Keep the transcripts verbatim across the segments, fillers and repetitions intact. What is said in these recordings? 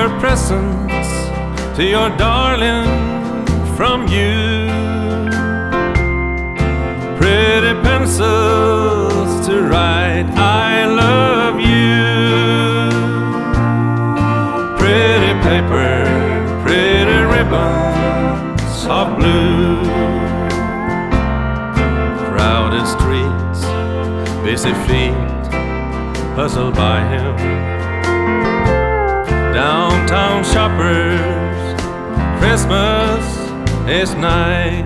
your presents to your darling from you. Pretty pencils to write I love you. Pretty paper, pretty ribbons of blue. Crowded streets, busy feet hustle by him. Downtown shoppers, Christmas is night.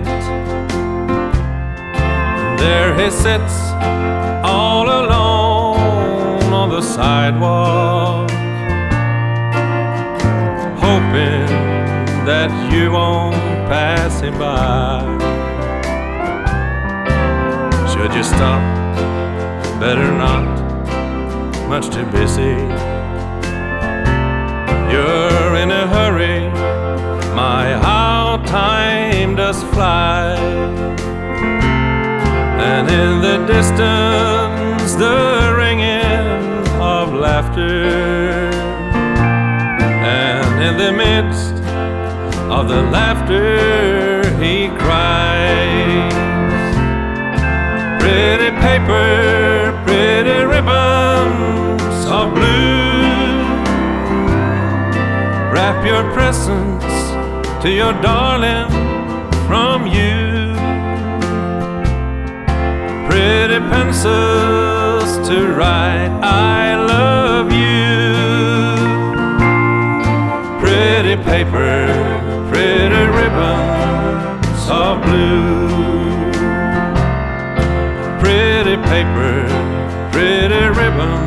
There he sits all alone on the sidewalk, hoping that you won't pass him by. Should you stop? Better not, much too busy. You're in a hurry, my how time does fly. And in the distance the ringing of laughter, and in the midst of the laughter he cries. Pretty paper, pretty ribbons of blue. Wrap your presents to your darling from you. Pretty pencils to write I love you. Pretty paper, pretty ribbons of blue. Pretty paper, pretty ribbons